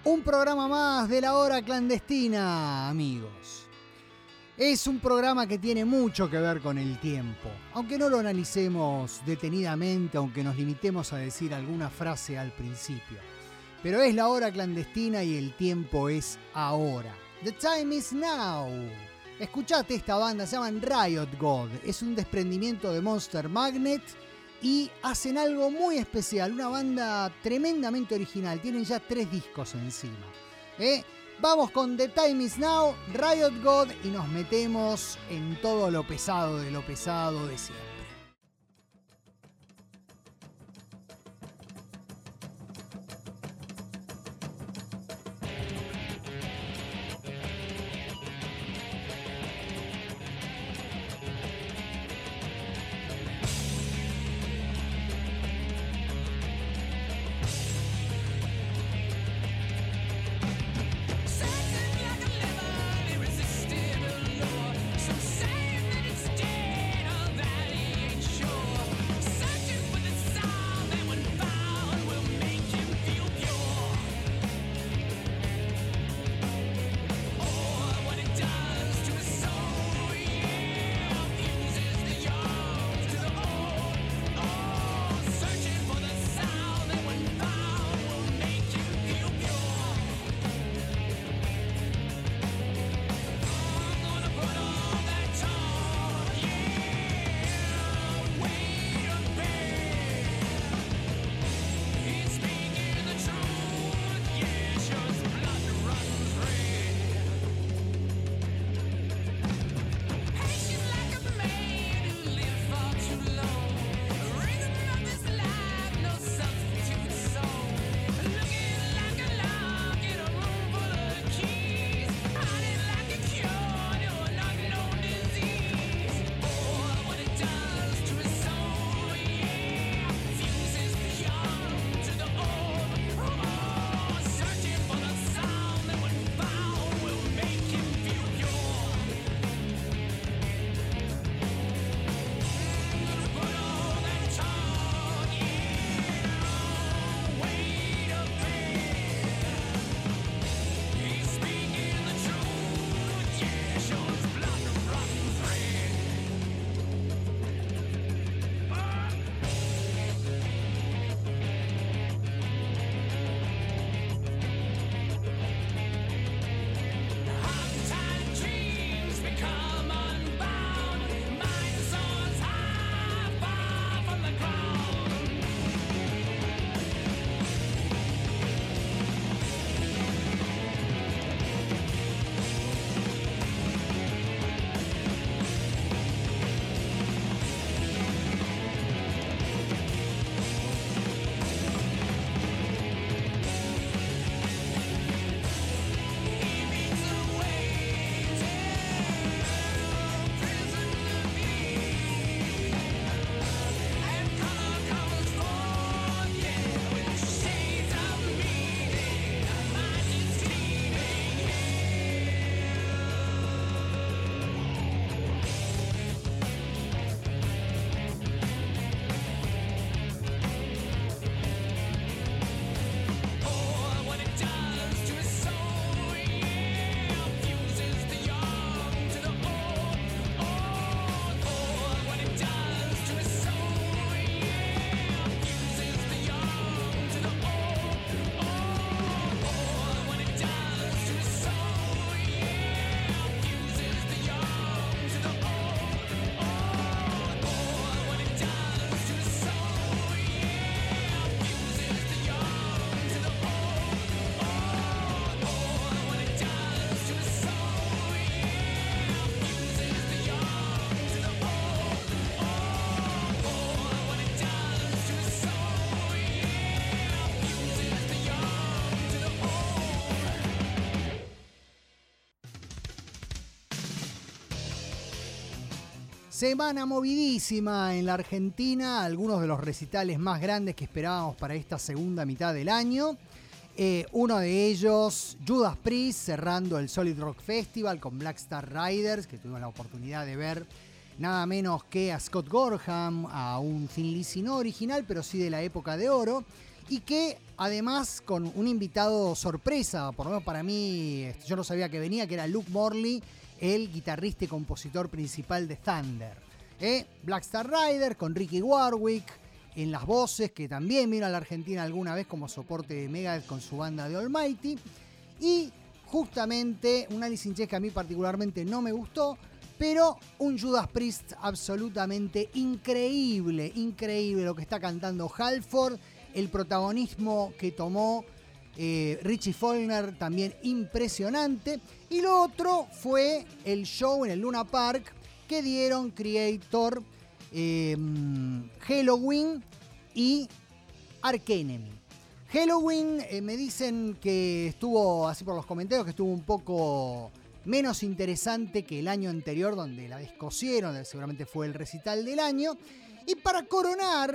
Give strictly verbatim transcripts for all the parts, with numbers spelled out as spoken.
Un programa más de la hora clandestina, amigos. Es un programa que tiene mucho que ver con el tiempo, aunque no lo analicemos detenidamente, aunque nos limitemos a decir alguna frase al principio. Pero es la hora clandestina y el tiempo es ahora. The time is now. Escuchate esta banda, se llaman Riot God. Es un desprendimiento de Monster Magnet y hacen algo muy especial. Una banda tremendamente original. Tienen ya tres discos encima. ¿Eh? Vamos con The Time Is Now, Riot God, y nos metemos en todo lo pesado de lo pesado de siempre. Semana movidísima en la Argentina, algunos de los recitales más grandes que esperábamos para esta segunda mitad del año. Eh, uno de ellos, Judas Priest, cerrando el Solid Rock Festival con Black Star Riders, que tuvimos la oportunidad de ver nada menos que a Scott Gorham, a un Thin Lizzy no original, pero sí de la época de oro. y que además con un invitado sorpresa, por lo menos para mí, yo no sabía que venía, que era Luke Morley, el guitarrista y compositor principal de Thunder. ¿Eh? Black Star Rider con Ricky Warwick en las voces, que también vino a la Argentina alguna vez como soporte de Megadeth con su banda de Almighty. Y justamente un Alice in Chains que a mí particularmente no me gustó, pero un Judas Priest absolutamente increíble, increíble lo que está cantando Halford, el protagonismo que tomó eh, Richie Faulkner también impresionante. Y lo otro fue el show en el Luna Park que dieron Creator, eh, Helloween y Arch Enemy. Helloween eh, me dicen que estuvo, así por los comentarios, que estuvo un poco menos interesante que el año anterior, donde la descosieron, seguramente fue el recital del año. Y para coronar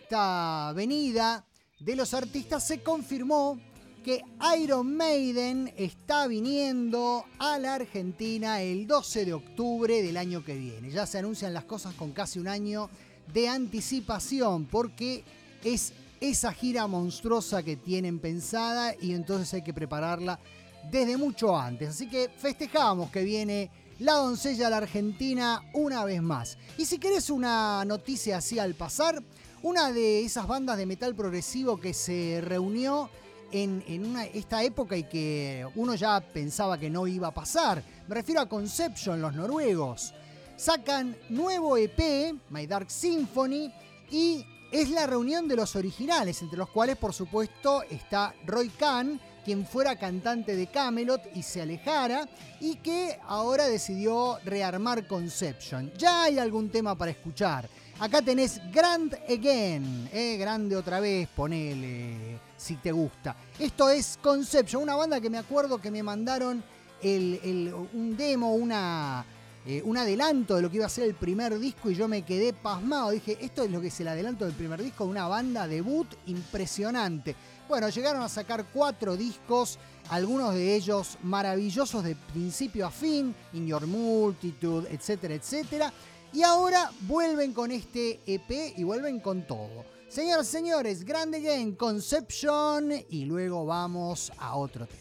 esta venida de los artistas, se confirmó que Iron Maiden está viniendo a la Argentina el doce de octubre del año que viene. Ya se anuncian las cosas con casi un año de anticipación, porque es esa gira monstruosa que tienen pensada y entonces hay que prepararla desde mucho antes. Así que festejamos que viene la doncella a la Argentina una vez más. Y si querés una noticia así al pasar, una de esas bandas de metal progresivo que se reunió en, en una, esta época y que uno ya pensaba que no iba a pasar. Me refiero a Conception, los noruegos. Sacan nuevo E P, My Dark Symphony, y es la reunión de los originales, entre los cuales, por supuesto, está Roy Khan, quien fuera cantante de Kamelot y se alejara, y que ahora decidió rearmar Conception. Ya hay algún tema para escuchar. Acá tenés Grand Again, eh, grande otra vez, ponele, si te gusta. Esto es Conception, una banda que me acuerdo que me mandaron el, el, un demo, una... Eh, un adelanto de lo que iba a ser el primer disco y yo me quedé pasmado. Dije, esto es lo que es el adelanto del primer disco de una banda debut impresionante. Bueno, llegaron a sacar cuatro discos, algunos de ellos maravillosos de principio a fin, In Your Multitude, etcétera, etcétera. Y ahora vuelven con este E P y vuelven con todo. Señoras y señores, Grand Again, Conception, y luego vamos a otro tema.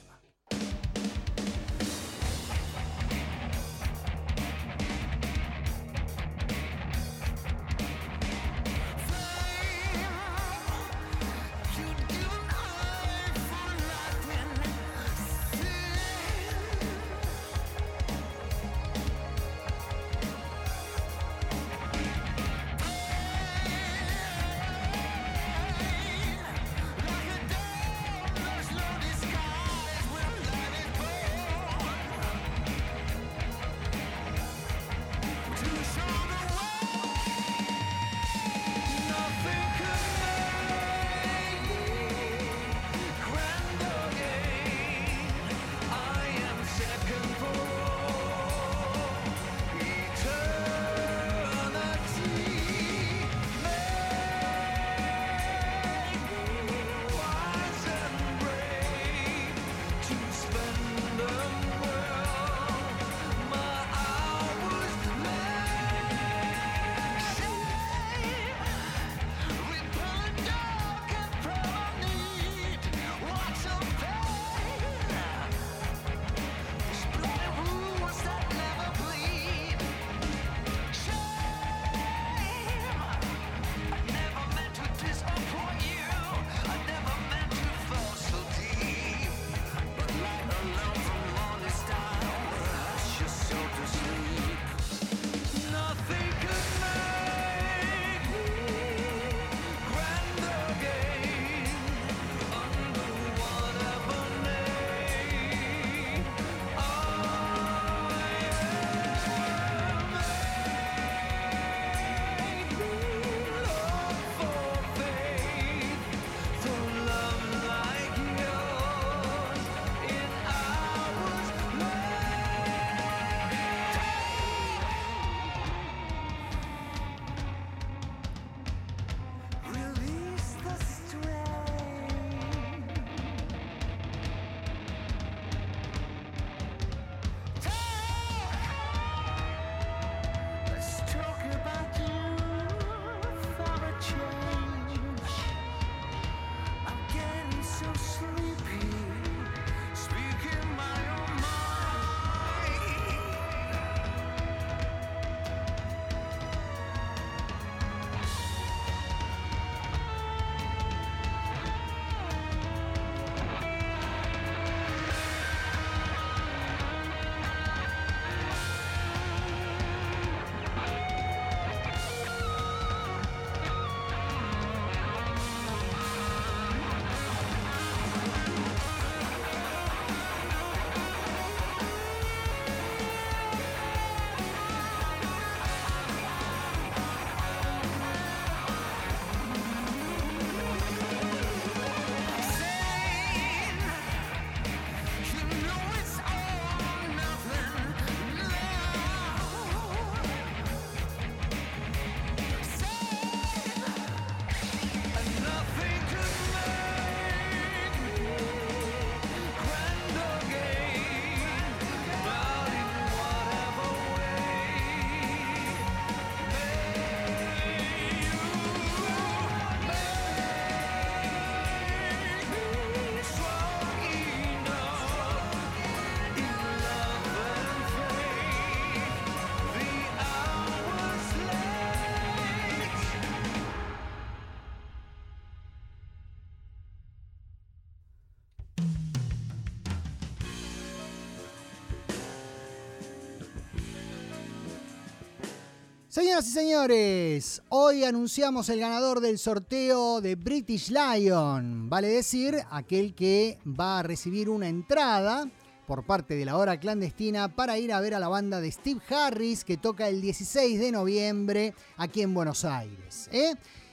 Señoras y señores, hoy anunciamos el ganador del sorteo de British Lion, vale decir, aquel que va a recibir una entrada por parte de la hora clandestina para ir a ver a la banda de Steve Harris que toca el dieciséis de noviembre aquí en Buenos Aires. ¿eh?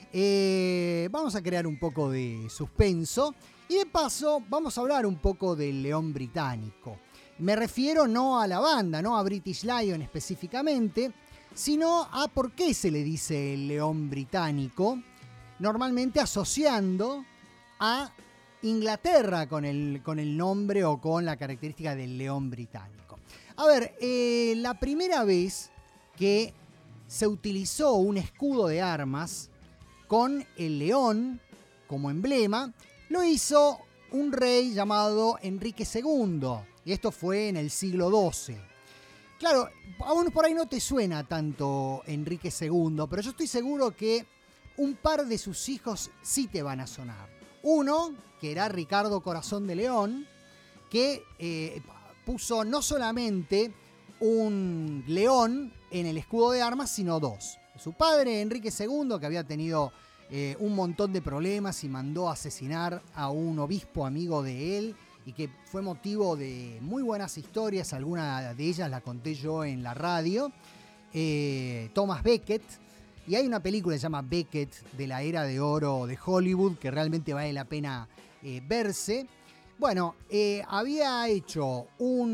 Eh, vamos a crear un poco de suspenso y de paso vamos a hablar un poco del León Británico. Me refiero no a la banda, no a British Lion específicamente, sino a por qué se le dice el León Británico, normalmente asociando a Inglaterra con el, con el nombre o con la característica del León Británico. A ver, eh, la primera vez que se utilizó un escudo de armas con el león como emblema, lo hizo un rey llamado Enrique segundo, y esto fue en el siglo doce. Claro, a uno por ahí no te suena tanto Enrique segundo, pero yo estoy seguro que un par de sus hijos sí te van a sonar. Uno, que era Ricardo Corazón de León, que eh, puso no solamente un león en el escudo de armas, sino dos. Su padre, Enrique segundo, que había tenido eh, un montón de problemas y mandó a asesinar a un obispo amigo de él, y que fue motivo de muy buenas historias, alguna de ellas la conté yo en la radio, eh, Thomas Becket, y hay una película que se llama Becket, de la era de oro de Hollywood, que realmente vale la pena eh, verse. Bueno, eh, había hecho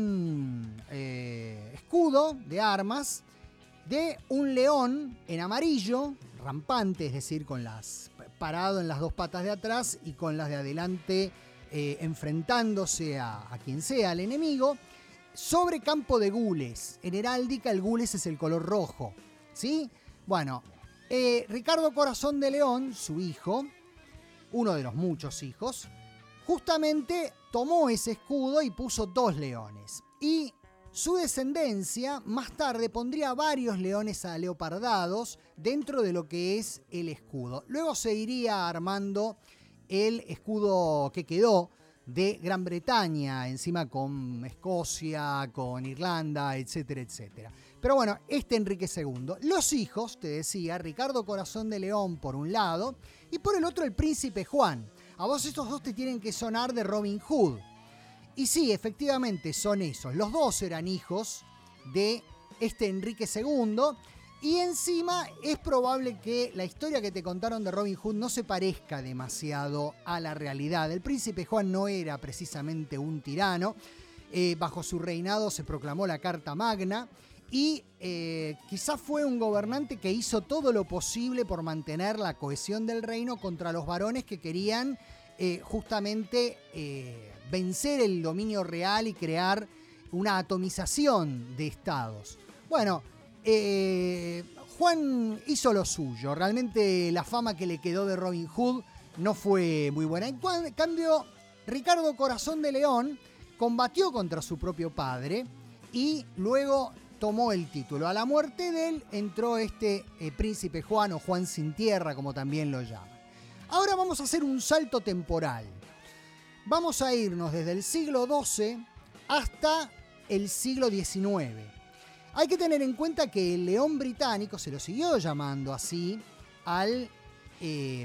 un eh, escudo de armas de un león en amarillo, rampante, es decir, con las parado en las dos patas de atrás y con las de adelante Eh, enfrentándose a, a quien sea, al enemigo, sobre campo de gules. En heráldica el gules es el color rojo, ¿sí? Bueno, eh, Ricardo Corazón de León, su hijo, uno de los muchos hijos, justamente tomó ese escudo y puso dos leones. Y su descendencia más tarde pondría varios leones aleopardados dentro de lo que es el escudo. Luego se iría armando el escudo que quedó de Gran Bretaña, encima con Escocia, con Irlanda, etcétera, etcétera. Pero bueno, este Enrique segundo. Los hijos, te decía, Ricardo Corazón de León por un lado, y por el otro el Príncipe Juan. A vos estos dos te tienen que sonar de Robin Hood. Y sí, efectivamente son esos. Los dos eran hijos de este Enrique segundo, y encima es probable que la historia que te contaron de Robin Hood no se parezca demasiado a la realidad. El príncipe Juan no era precisamente un tirano. Eh, bajo su reinado se proclamó la Carta Magna y eh, quizás fue un gobernante que hizo todo lo posible por mantener la cohesión del reino contra los varones que querían eh, justamente eh, vencer el dominio real y crear una atomización de estados. Bueno, Eh, Juan hizo lo suyo. Realmente la fama que le quedó de Robin Hood no fue muy buena. En cambio, Ricardo Corazón de León combatió contra su propio padre y luego tomó el título. A la muerte de él entró este eh, príncipe Juan, o Juan sin tierra, como también lo llaman. Ahora vamos a hacer un salto temporal. Vamos a irnos desde el siglo doce hasta el siglo diecinueve. Hay que tener en cuenta que el León Británico se lo siguió llamando así al, eh,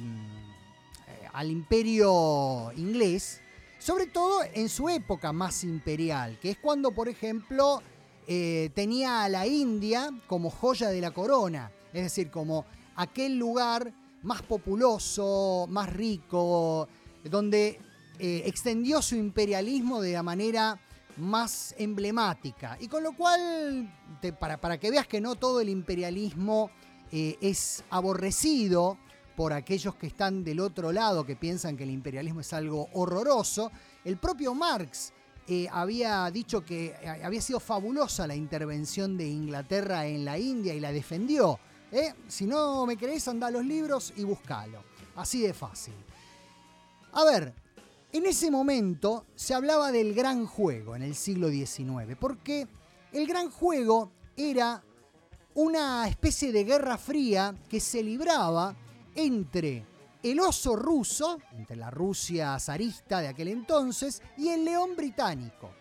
al imperio inglés, sobre todo en su época más imperial, que es cuando, por ejemplo, eh, tenía a la India como joya de la corona, es decir, como aquel lugar más populoso, más rico, donde eh, extendió su imperialismo de la manera más emblemática, y con lo cual, te, para, para que veas que no todo el imperialismo eh, es aborrecido por aquellos que están del otro lado, que piensan que el imperialismo es algo horroroso. El propio Marx eh, había dicho que eh, había sido fabulosa la intervención de Inglaterra en la India y la defendió. ¿eh? Si no me creés, andá a los libros y buscalo. Así de fácil. A ver, en ese momento se hablaba del gran juego en el siglo diecinueve, porque el gran juego era una especie de guerra fría que se libraba entre el oso ruso, entre la Rusia zarista de aquel entonces, y el león británico.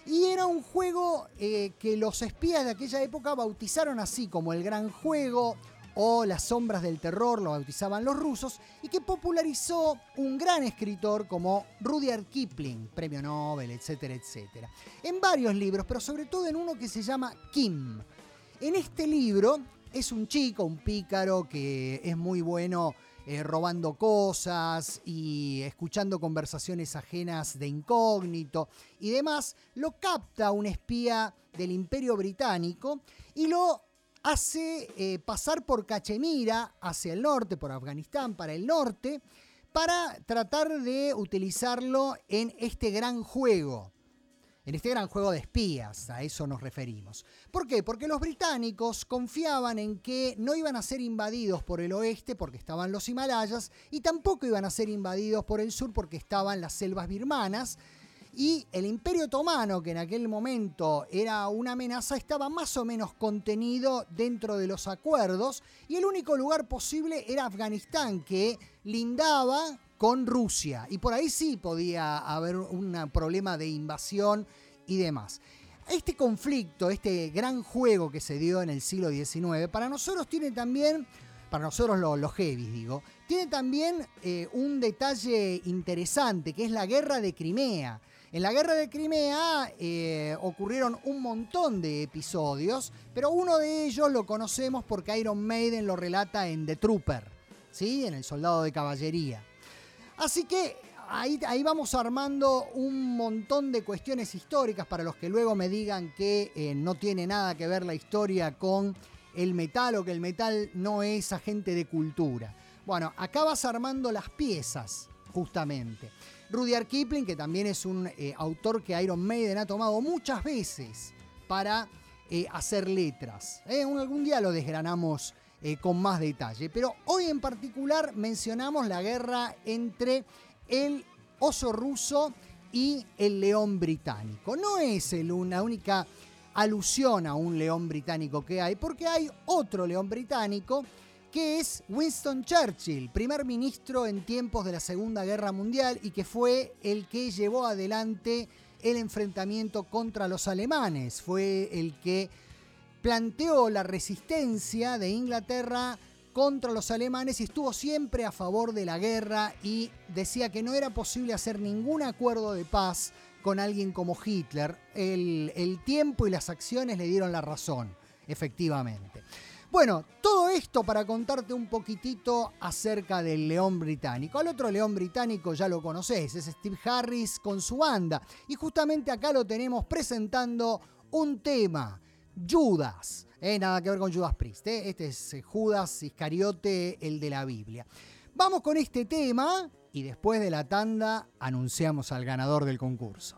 Y era un juego eh, que los espías de aquella época bautizaron así, como el Gran Juego o Las Sombras del Terror, lo bautizaban los rusos, y que popularizó un gran escritor como Rudyard Kipling, premio Nobel, etcétera, etcétera. En varios libros, pero sobre todo en uno que se llama Kim. En este libro es un chico, un pícaro, que es muy bueno eh, robando cosas y escuchando conversaciones ajenas de incógnito y demás. Lo capta un espía del Imperio Británico y lo hace eh, pasar por Cachemira hacia el norte, por Afganistán, para el norte, para tratar de utilizarlo en este gran juego. En este gran juego de espías, a eso nos referimos. ¿Por qué? Porque los británicos confiaban en que no iban a ser invadidos por el oeste porque estaban los Himalayas y tampoco iban a ser invadidos por el sur porque estaban las selvas birmanas. Y el Imperio Otomano, que en aquel momento era una amenaza, estaba más o menos contenido dentro de los acuerdos y el único lugar posible era Afganistán, que lindaba con Rusia. Y por ahí sí podía haber un problema de invasión y demás. Este conflicto, este gran juego que se dio en el siglo diecinueve, para nosotros tiene también, para nosotros los, los heavies digo, tiene también eh, un detalle interesante, que es la Guerra de Crimea. En la Guerra de Crimea eh, ocurrieron un montón de episodios, pero uno de ellos lo conocemos porque Iron Maiden lo relata en The Trooper, ¿sí? En El Soldado de Caballería. Así que ahí, ahí vamos armando un montón de cuestiones históricas para los que luego me digan que eh, no tiene nada que ver la historia con el metal o que el metal no es agente de cultura. Bueno, acá vas armando las piezas, justamente. Rudyard Kipling, que también es un eh, autor que Iron Maiden ha tomado muchas veces para eh, hacer letras. Eh, un, algún día lo desgranamos eh, con más detalle. Pero hoy en particular mencionamos la guerra entre el oso ruso y el león británico. No es el, una única alusión a un león británico que hay, porque hay otro león británico que es Winston Churchill, primer ministro en tiempos de la Segunda Guerra Mundial y que fue el que llevó adelante el enfrentamiento contra los alemanes. Fue el que planteó la resistencia de Inglaterra contra los alemanes y estuvo siempre a favor de la guerra y decía que no era posible hacer ningún acuerdo de paz con alguien como Hitler. El, el tiempo y las acciones le dieron la razón, efectivamente. Bueno, todo esto para contarte un poquitito acerca del león británico. Al otro león británico ya lo conocés, es Steve Harris con su banda. Y justamente acá lo tenemos presentando un tema, Judas. Eh, nada que ver con Judas Priest, eh. Este es Judas Iscariote, el de la Biblia. Vamos con este tema y después de la tanda anunciamos al ganador del concurso.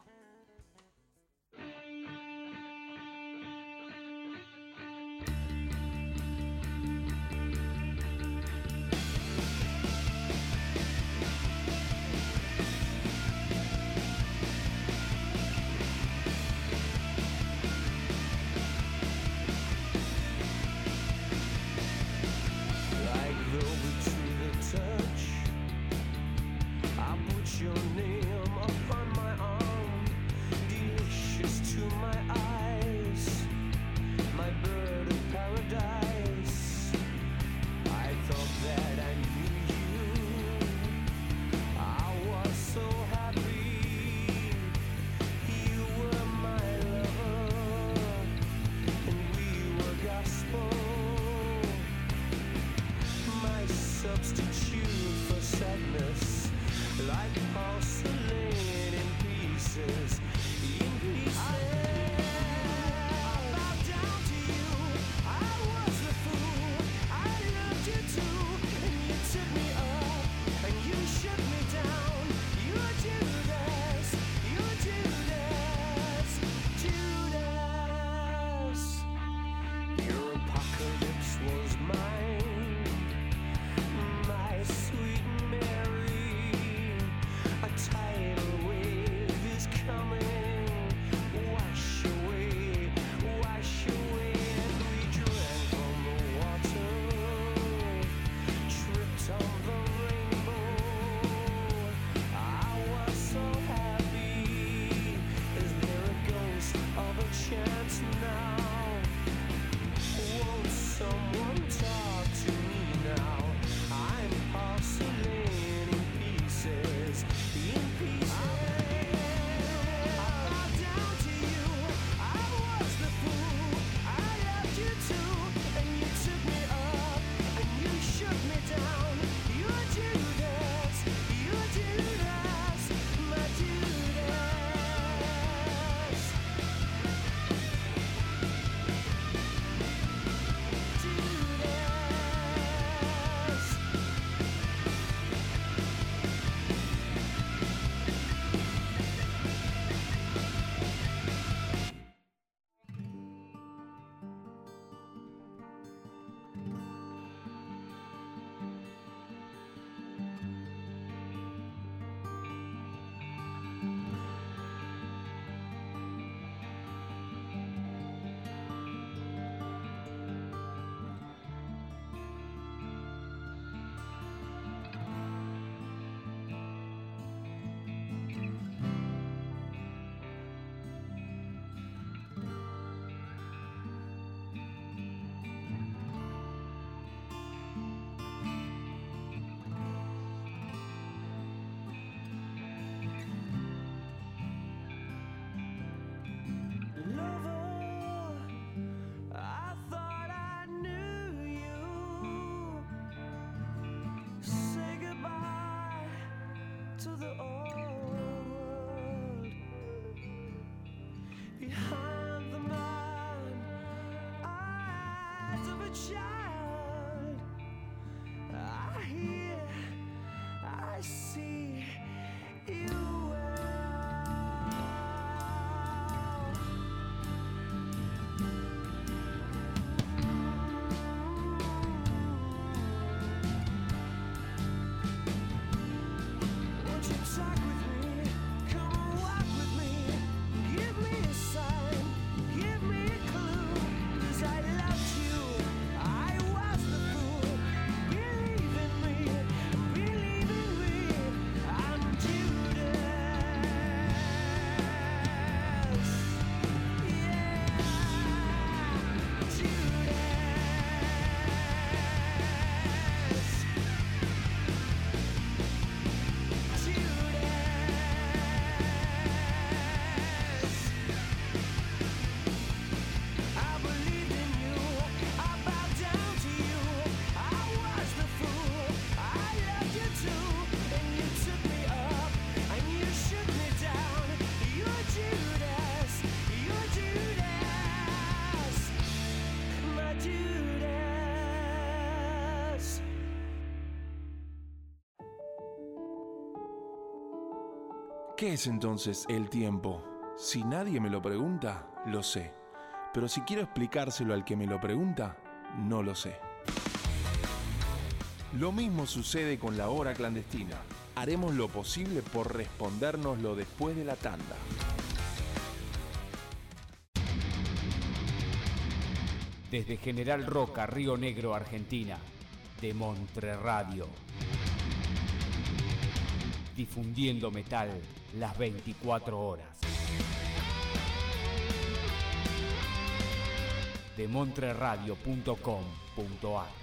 Substitute for sadness, like pulse. ¿Qué es entonces el tiempo? Si nadie me lo pregunta, lo sé. Pero si quiero explicárselo al que me lo pregunta, no lo sé. Lo mismo sucede con la hora clandestina. Haremos lo posible por respondérnoslo después de la tanda. Desde General Roca, Río Negro, Argentina, de Montre Radio. Difundiendo metal las veinticuatro horas. de montreradio punto com punto a r.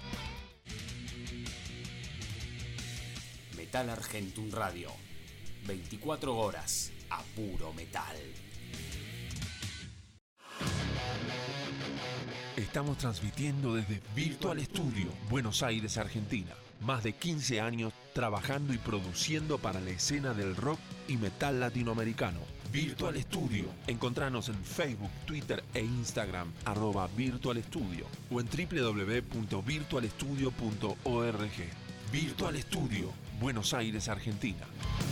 Metal Argentum Radio. veinticuatro horas a puro metal. Estamos transmitiendo desde Virtual Studio, Buenos Aires, Argentina. Más de quince años trabajando y produciendo para la escena del rock y metal latinoamericano. Virtual Studio. Encontranos en Facebook, Twitter e Instagram, arroba Virtual Studio, o en doble u doble u doble u punto virtual studio punto org. Virtual Studio, Buenos Aires, Argentina.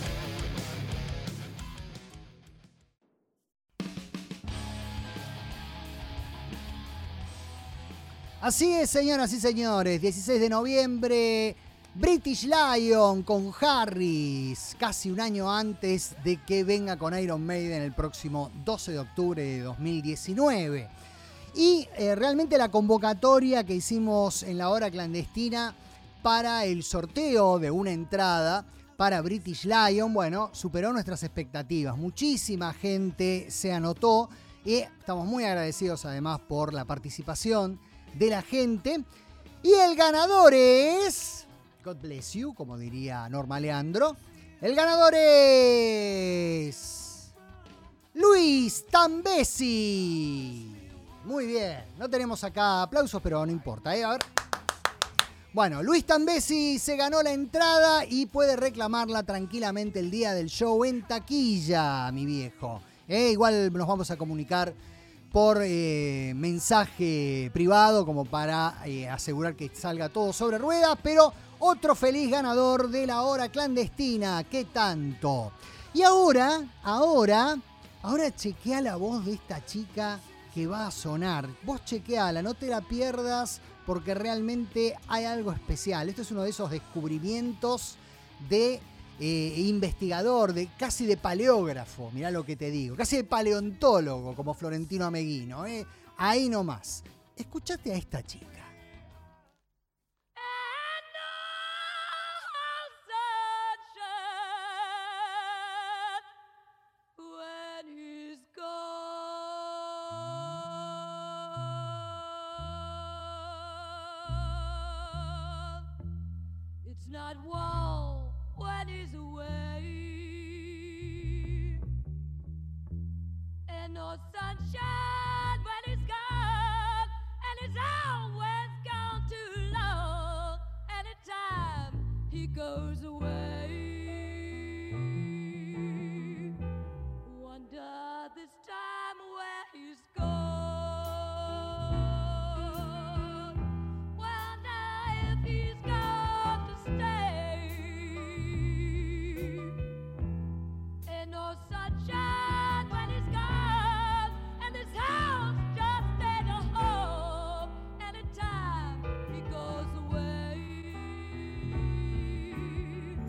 Así es, señoras y señores, dieciséis de noviembre, British Lion con Harris, casi un año antes de que venga con Iron Maiden el próximo doce de octubre de dos mil diecinueve. Y eh, realmente la convocatoria que hicimos en la hora clandestina para el sorteo de una entrada para British Lion, bueno, superó nuestras expectativas. Muchísima gente se anotó y estamos muy agradecidos además por la participación de la gente. Y el ganador es... God bless you, como diría Norma Leandro. El ganador es... Luis Tambesi. Muy bien. No tenemos acá aplausos, pero no importa, ¿eh? A ver. Bueno, Luis Tambesi se ganó la entrada y puede reclamarla tranquilamente el día del show en taquilla, mi viejo. ¿Eh? Igual nos vamos a comunicar por eh, mensaje privado como para eh, asegurar que salga todo sobre ruedas, pero otro feliz ganador de la hora clandestina, ¿qué tanto? Y ahora, ahora, ahora chequea la voz de esta chica que va a sonar. Vos chequeala, no te la pierdas porque realmente hay algo especial. Esto es uno de esos descubrimientos de Eh, investigador, de casi de paleógrafo, mirá lo que te digo, casi de paleontólogo como Florentino Ameghino, ¿eh? Ahí nomás. Escuchate a esta chica. It's not wall when he's away, and no sunshine when he's gone, and he's always gone too long. Anytime he goes away, wonder this time where he's gone, wonder if he's gone to stay. No sunshine when he's gone, and this house just ain't a home. Anytime he goes away,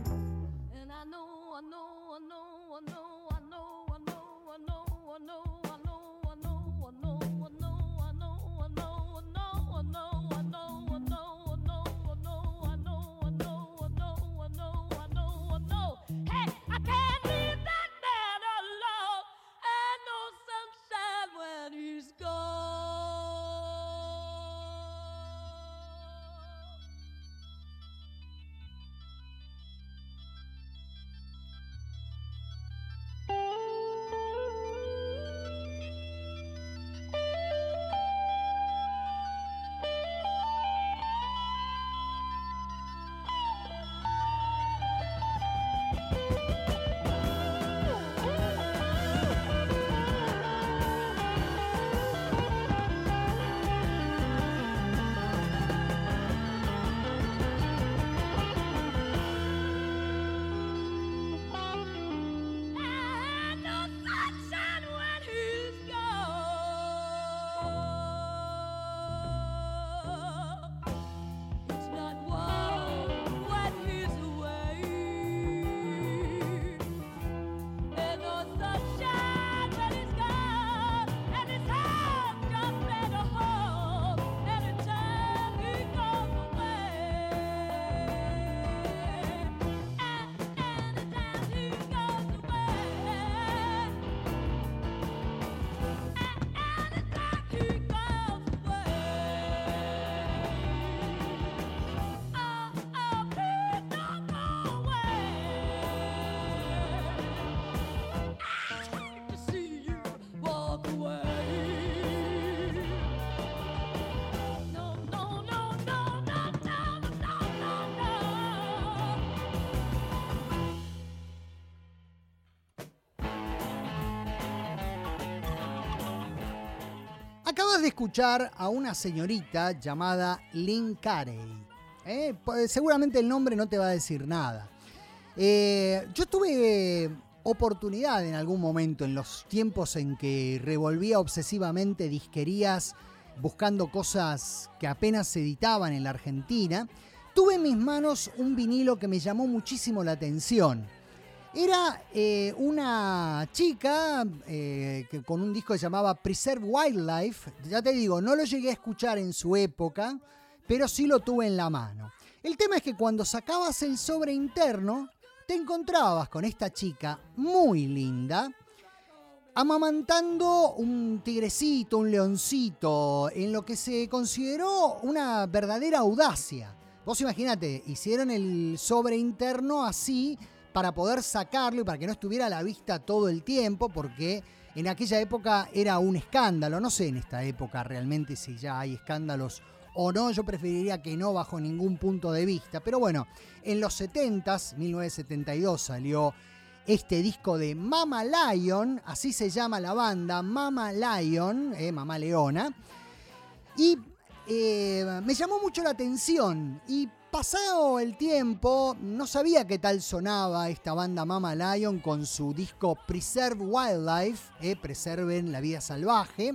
de escuchar a una señorita llamada Lynn Carey. ¿eh? Seguramente el nombre no te va a decir nada. Eh, yo tuve oportunidad en algún momento, en los tiempos en que revolvía obsesivamente disquerías buscando cosas que apenas se editaban en la Argentina, tuve en mis manos un vinilo que me llamó muchísimo la atención. Era eh, una chica eh, que, con un disco que se llamaba Preserve Wildlife. Ya te digo, no lo llegué a escuchar en su época, pero sí lo tuve en la mano. El tema es que cuando sacabas el sobre interno, te encontrabas con esta chica muy linda, amamantando un tigrecito, un leoncito, en lo que se consideró una verdadera audacia. Vos imaginate, hicieron el sobre interno así para poder sacarlo y para que no estuviera a la vista todo el tiempo, porque en aquella época era un escándalo. No sé en esta época realmente si ya hay escándalos o no, yo preferiría que no bajo ningún punto de vista. Pero bueno, en los setentas, mil novecientos setenta y dos, salió este disco de Mama Lion, así se llama la banda, Mama Lion, eh, Mamá Leona, y eh, me llamó mucho la atención. Y pasado el tiempo, no sabía qué tal sonaba esta banda Mama Lion con su disco Preserve Wildlife, eh, Preserven la vida salvaje,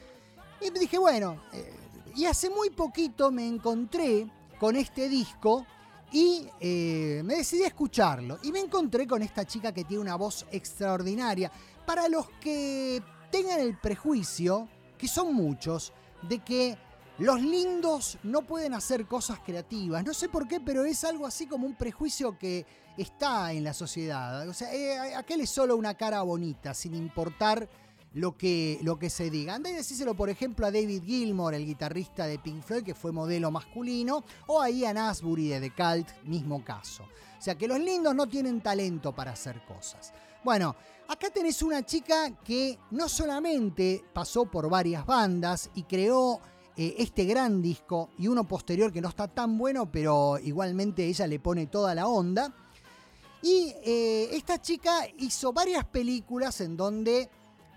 y me dije, bueno, eh, y hace muy poquito me encontré con este disco y eh, me decidí a escucharlo. Y me encontré con esta chica que tiene una voz extraordinaria. Para los que tengan el prejuicio, que son muchos, de que los lindos no pueden hacer cosas creativas. No sé por qué, pero es algo así como un prejuicio que está en la sociedad. O sea, eh, aquel es solo una cara bonita, sin importar lo que, lo que se diga. Andá y decíselo, por ejemplo, a David Gilmour, el guitarrista de Pink Floyd, que fue modelo masculino, o a Ian Astbury de The Cult, mismo caso. O sea, que los lindos no tienen talento para hacer cosas. Bueno, acá tenés una chica que no solamente pasó por varias bandas y creó eh, este gran disco, y uno posterior que no está tan bueno, pero igualmente ella le pone toda la onda. Y eh, esta chica hizo varias películas en donde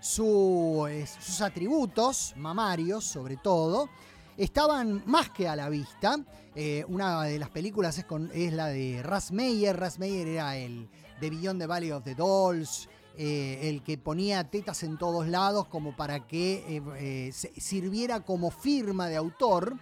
Su, eh, sus atributos, mamarios sobre todo, estaban más que a la vista. Eh, una de las películas es, con, es la de Russ Meyer. Russ Meyer era el de Beyond the Valley of the Dolls, eh, el que ponía tetas en todos lados como para que eh, eh, sirviera como firma de autor.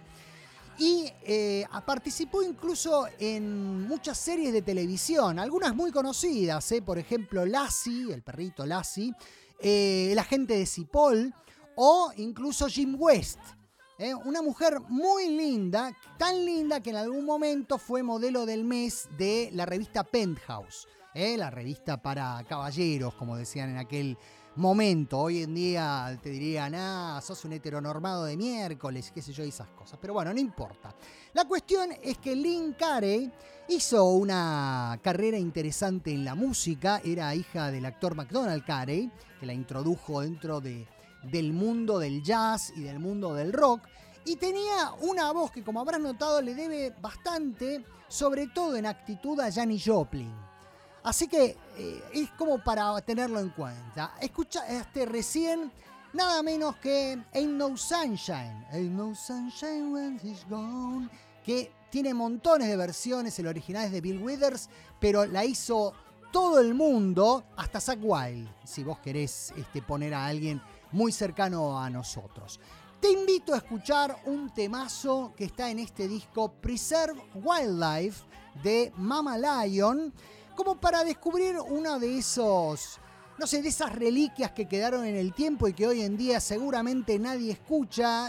Y eh, participó incluso en muchas series de televisión, algunas muy conocidas, eh, por ejemplo Lassie, el perrito Lassie, Eh, el agente de Cipoll o incluso Jim West. Eh, una mujer muy linda, tan linda que en algún momento fue modelo del mes de la revista Penthouse, eh, la revista para caballeros, como decían en aquel momento. Hoy en día te dirían, ah, sos un heteronormado de miércoles, qué sé yo, y esas cosas. Pero bueno, no importa. La cuestión es que Lynn Carey hizo una carrera interesante en la música. Era hija del actor MacDonald Carey, que la introdujo dentro de, del mundo del jazz y del mundo del rock. Y tenía una voz que, como habrás notado, le debe bastante, sobre todo en actitud a Janis Joplin. Así que eh, es como para tenerlo en cuenta. Escuchaste recién nada menos que Ain't No Sunshine. Ain't No Sunshine when he's gone. Que tiene montones de versiones. El original es de Bill Withers, pero la hizo todo el mundo, hasta Zakk Wylde, si vos querés este, poner a alguien muy cercano a nosotros. Te invito a escuchar un temazo que está en este disco Preserve Wildlife de Mama Lion, como para descubrir uno de esos, no sé, de esas reliquias que quedaron en el tiempo y que hoy en día seguramente nadie escucha,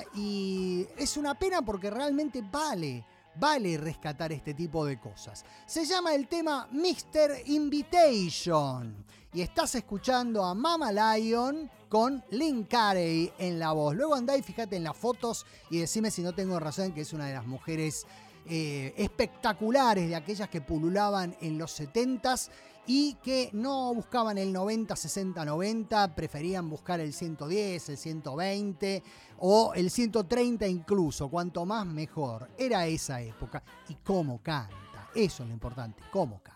y es una pena porque realmente vale, vale rescatar este tipo de cosas. Se llama el tema mister Invitation y estás escuchando a Mama Lion con Lynn Carey en la voz. Luego andá y fíjate en las fotos y decime si no tengo razón, que es una de las mujeres Eh, espectaculares, de aquellas que pululaban en los setentas y que no buscaban el noventa, sesenta, noventa, preferían buscar el ciento diez, el ciento veinte o el ciento treinta incluso, cuanto más mejor. Era esa época. Y cómo canta, eso es lo importante, cómo canta.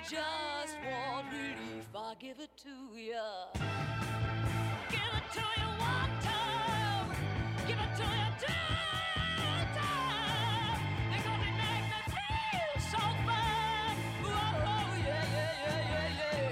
just want relief, I'll give it to ya. Give it to you one time, give it to you two times, because it makes me feel so fine. Oh, yeah, yeah, yeah, yeah, yeah,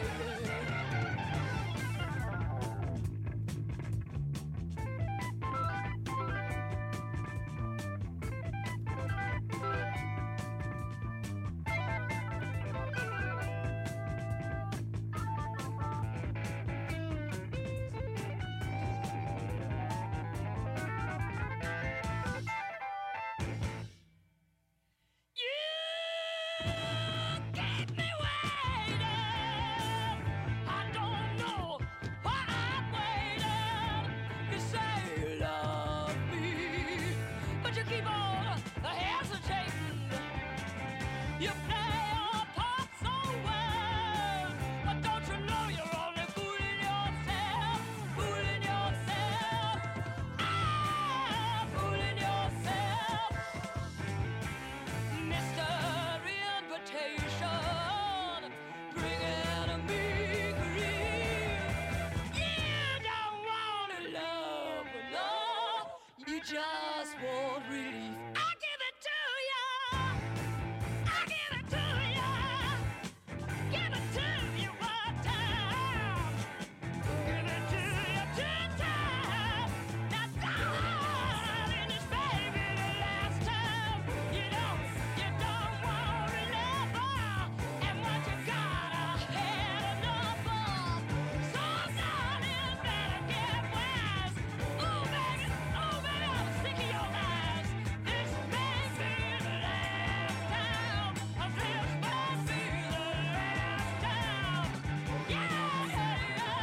just want relief. I give it to ya. I give it to ya. Give it to you one time. Give it to you two times. Now, darling, it's baby the last time. You know you don't want to love her, and what you gotta had enough of. So, darling, better get wise. Ooh, baby, oh, baby, I'm sick of your lies. This may be the last time. This may be the last time. Yeah, yeah, yeah,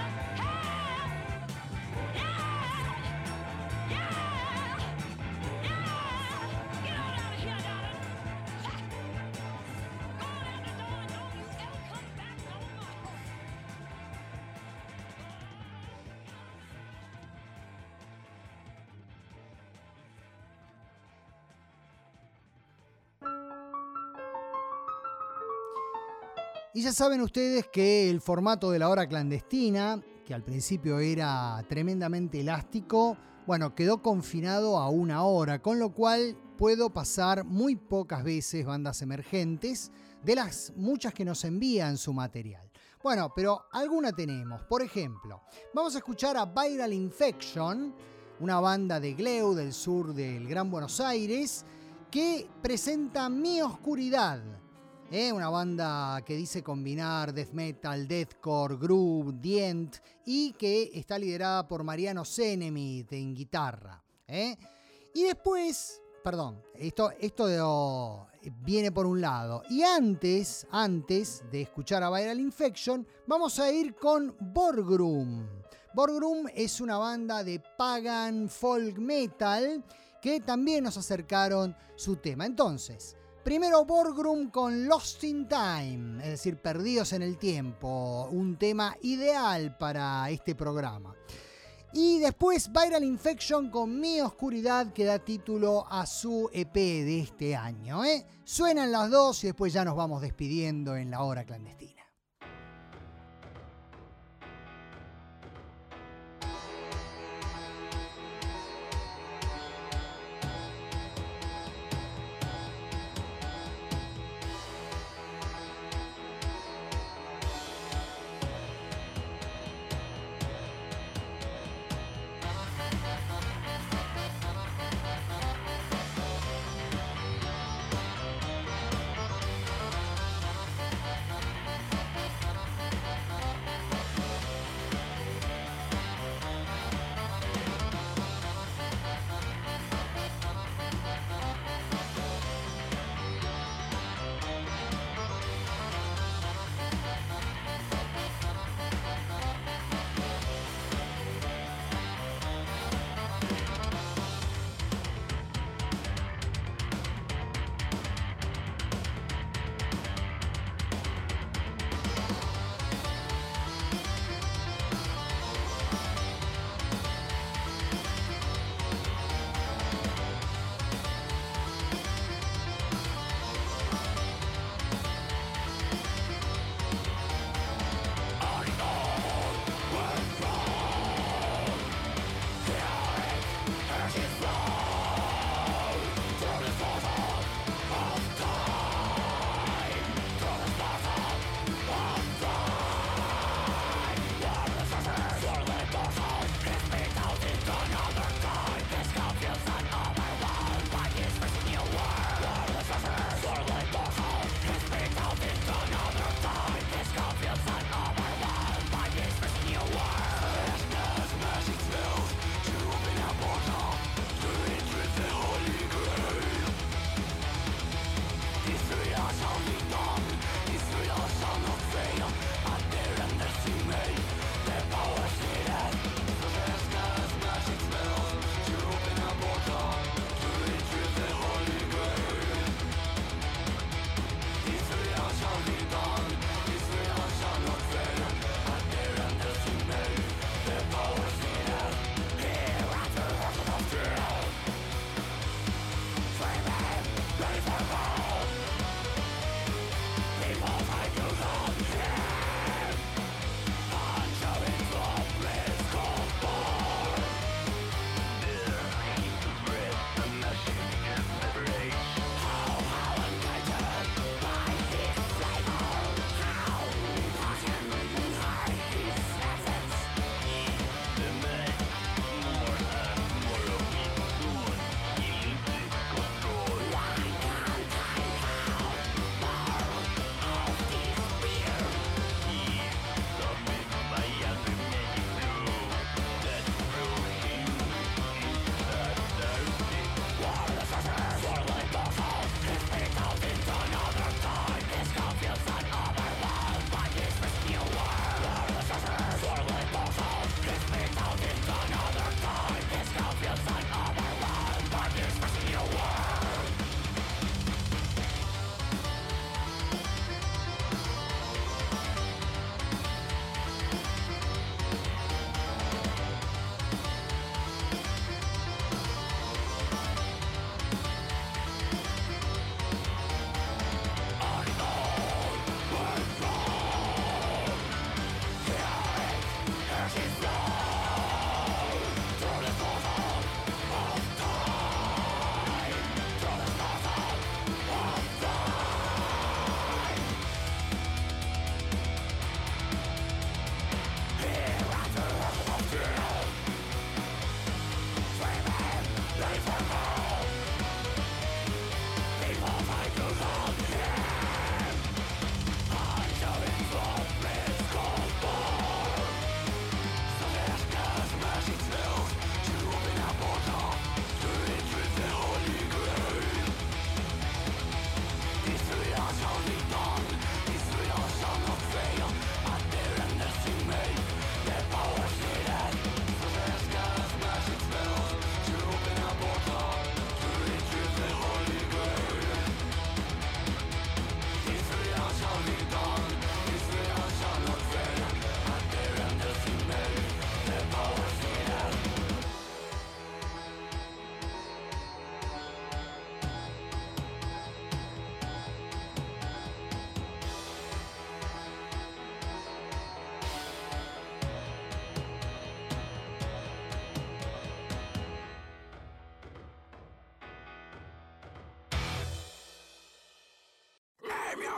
yeah, yeah, yeah. Get on out of here, darling. Go on out the door and don't you ever come back no more. Y ya saben ustedes que el formato de la hora clandestina, que al principio era tremendamente elástico, bueno, quedó confinado a una hora, con lo cual puedo pasar muy pocas veces bandas emergentes de las muchas que nos envían su material. Bueno, pero alguna tenemos. Por ejemplo, vamos a escuchar a Viral Infection, una banda de Gleu del sur del Gran Buenos Aires, que presenta Mi Oscuridad. ¿Eh? Una banda que dice combinar death metal, deathcore, groove, dient, y que está liderada por Mariano Zenemith en guitarra. ¿Eh? Y después, perdón, esto, esto de, viene por un lado. Y antes, antes de escuchar a Viral Infection, vamos a ir con Borgrum. Borgrum es una banda de pagan folk metal que también nos acercaron su tema. Entonces, primero Borgrum con Lost in Time, es decir, Perdidos en el Tiempo, un tema ideal para este programa. Y después Viral Infection con Mi Oscuridad, que da título a su E P de este año. ¿eh? Suenan las dos y después ya nos vamos despidiendo en la hora clandestina. Thank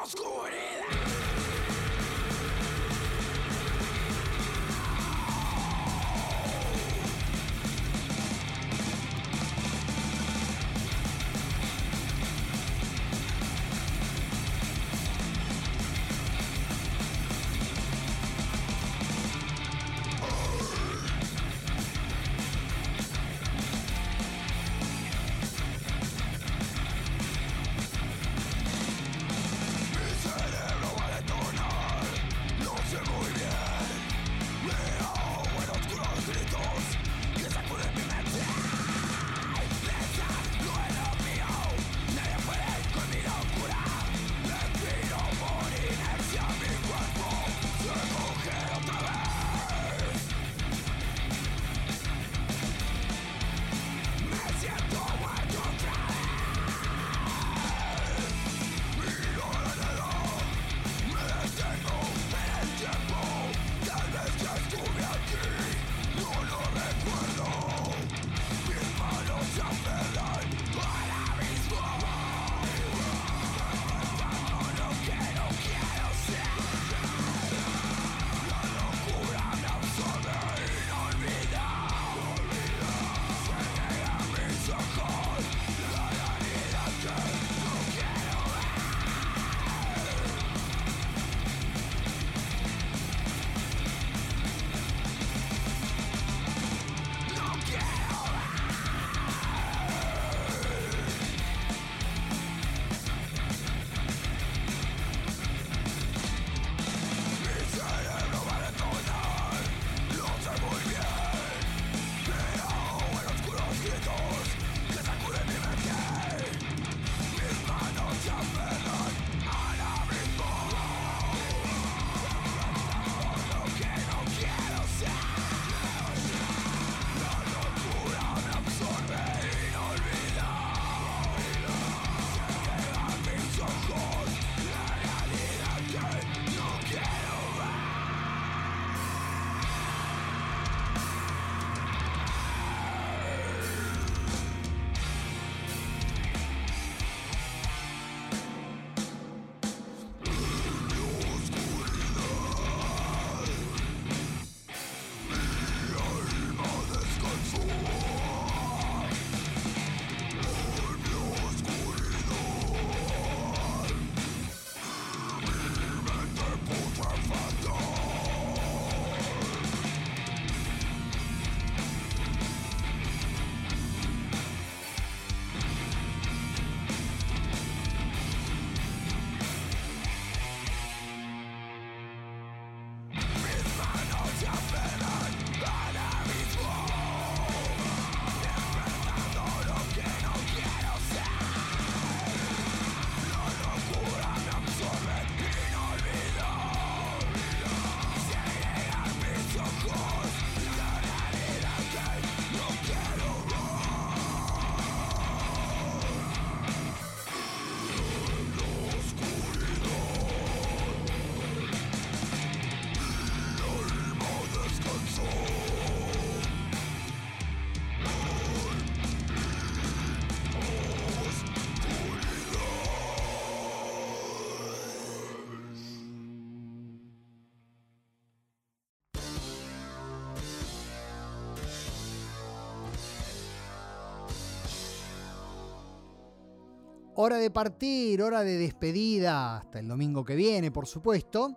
Hora de partir, hora de despedida, hasta el domingo que viene, por supuesto.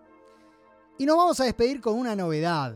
Y nos vamos a despedir con una novedad.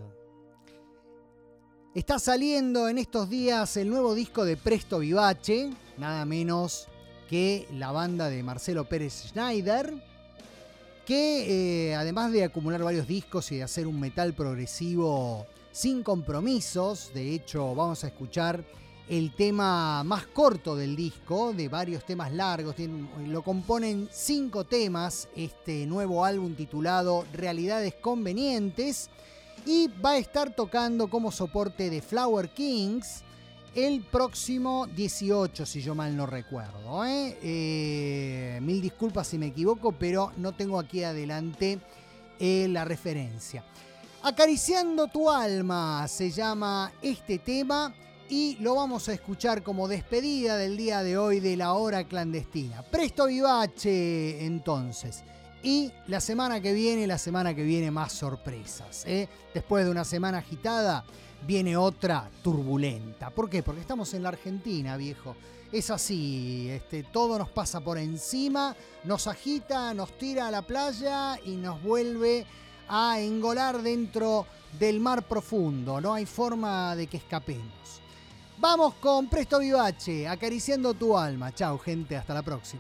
Está saliendo en estos días el nuevo disco de Presto Vivace, nada menos que la banda de Marcelo Pérez Schneider, que eh, además de acumular varios discos y de hacer un metal progresivo sin compromisos, de hecho vamos a escuchar el tema más corto del disco, de varios temas largos, lo componen cinco temas, este nuevo álbum titulado Realidades Convenientes, y va a estar tocando como soporte de Flower Kings el próximo dieciocho, si yo mal no recuerdo. ¿eh? Eh, mil disculpas si me equivoco, pero no tengo aquí adelante eh, la referencia. Acariciando tu alma se llama este tema, y lo vamos a escuchar como despedida del día de hoy de la hora clandestina. Presto vivace entonces. Y la semana que viene, la semana que viene más sorpresas, ¿eh? Después de una semana agitada, viene otra turbulenta. ¿Por qué? Porque estamos en la Argentina, viejo. Es así, este, todo nos pasa por encima, nos agita, nos tira a la playa y nos vuelve a engolar dentro del mar profundo. No hay forma de que escapemos. Vamos con Presto Vivace, acariciando tu alma. Chau, gente, hasta la próxima.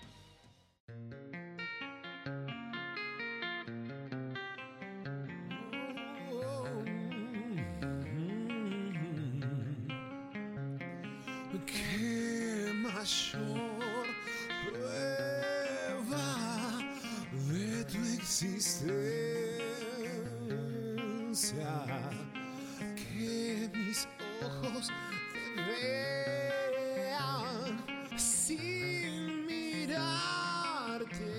Qué mayor prueba de tu existencia, que mis ojos te vean sin mirarte.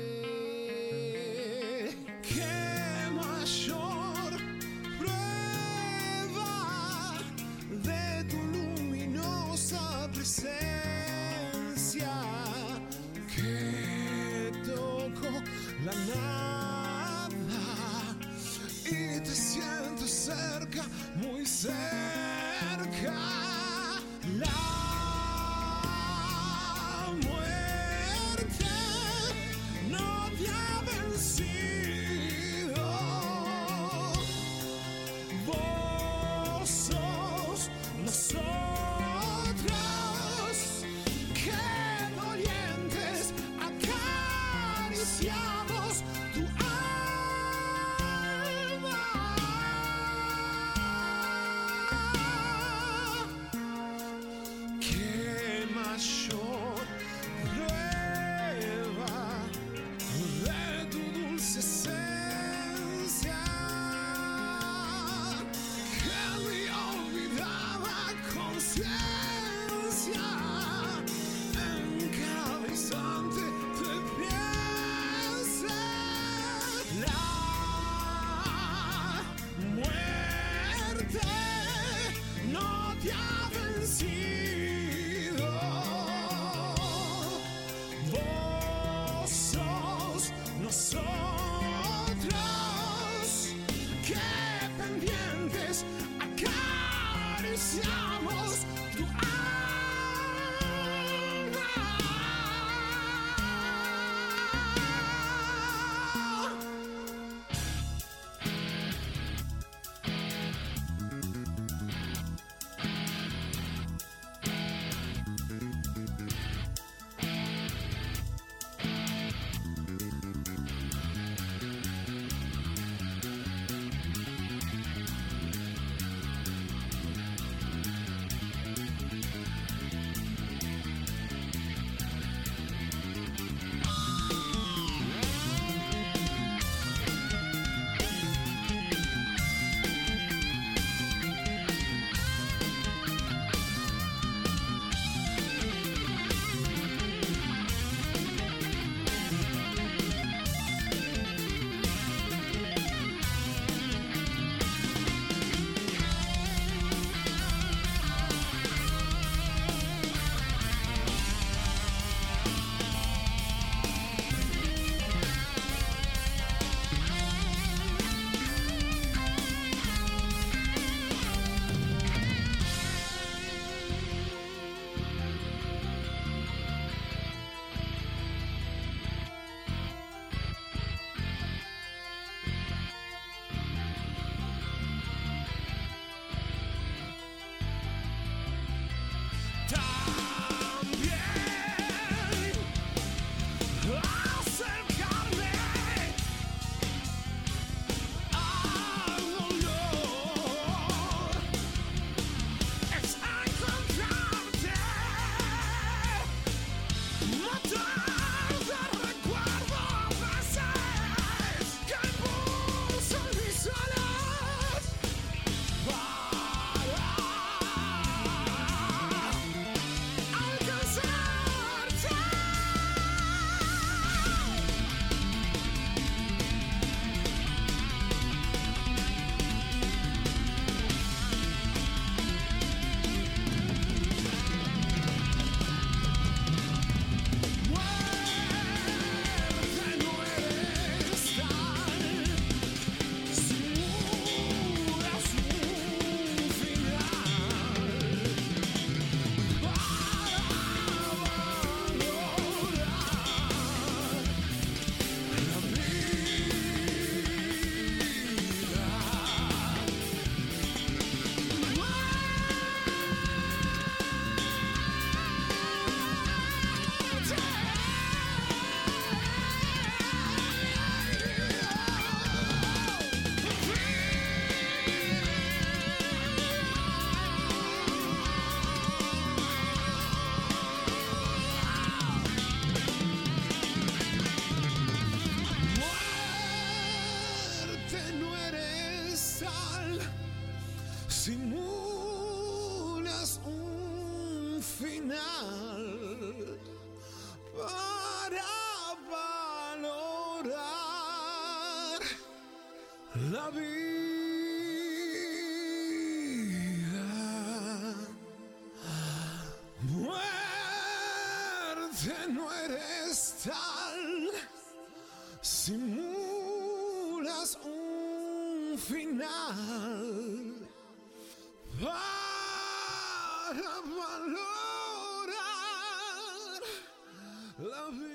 Qué mayor prueba de tu luminosa presencia, que toco la nada y te siento cerca, muy cerca. La muerte no te ha vencido. Vos sos nosotros, que dolientes acariciamos tu alma. tal, simulas un final para valorar la vida. Muerte, no eres tal, simulas un final para valorar la vida.